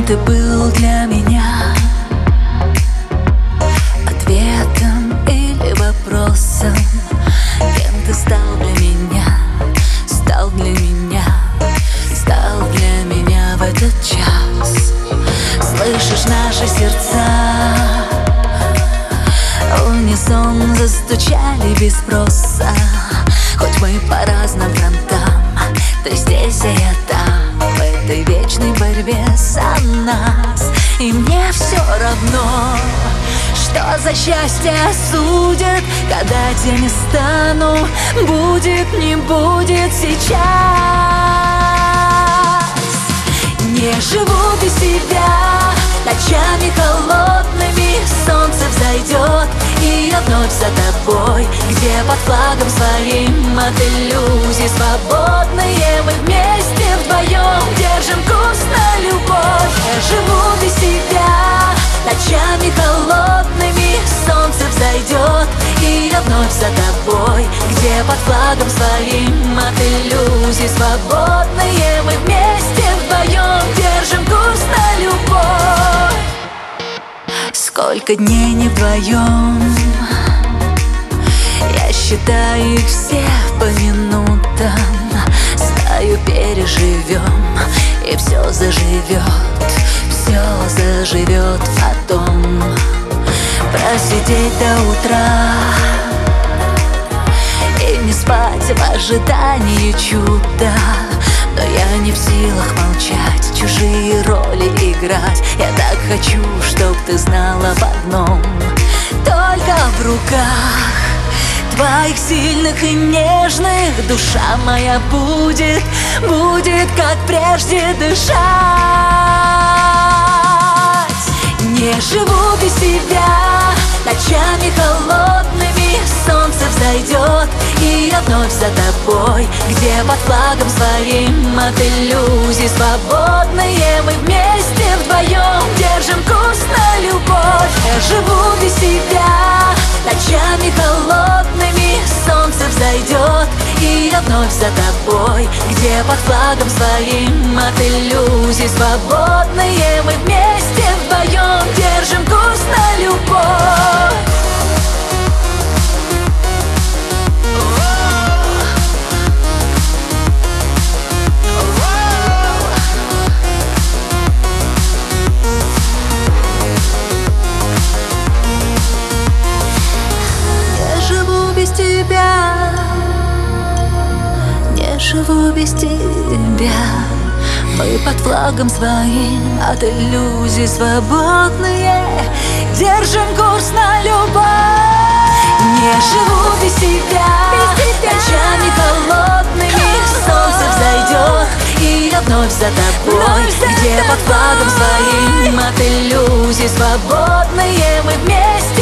ты был для меня ответом или вопросом. Кем ты стал для меня, стал для меня, стал для меня в этот час. Слышишь наши сердца, в унисон застучали без спроса. Хоть мы по разным фронтам, ты здесь, а я там, в этой вечной борьбе за нас. И мне все равно, что за счастье судит, когда тем не стану. Будет, не будет сейчас. Не живу без тебя ночами холодными. Солнце взойдет, и я вновь за тобой, где под флагом своим от иллюзий свободные. Мы вместе вдвоем держим курс на любовь. Я живу без тебя ночами холодными. Солнце взойдет, и я вновь за тобой, где под флагом своим от иллюзий свободные. Мы вместе вдвоем держим курс на любовь. Сколько дней не вдвоем, я считаю их все по минутам. Знаю, переживем, и все заживет потом. Просидеть до утра и не спать в ожидании чуда. Но я не в силах молчать, чужие роли играть. Я так хочу, чтоб ты знала об одном: только в руках твоих сильных и нежных душа моя будет как прежде дышать. Не живу без тебя ночами холодными. Солнце взойдет, и я вновь за тобой, где под флагом своим от иллюзий свободные. Мы вместе вдвоем держим курс на любовь. Я живу без тебя ночами холодными. Солнце взойдет, и я вновь за тобой, где под флагом своим от иллюзий свободные. Мы вместе вдвоем держим курс на любовь. Живу без тебя, мы под флагом своим от иллюзий свободные, держим курс на любовь. Не живу без тебя ночами холодными. Солнце взойдет, и я вновь за тобой, где под флагом своим от иллюзий свободные. Мы вместе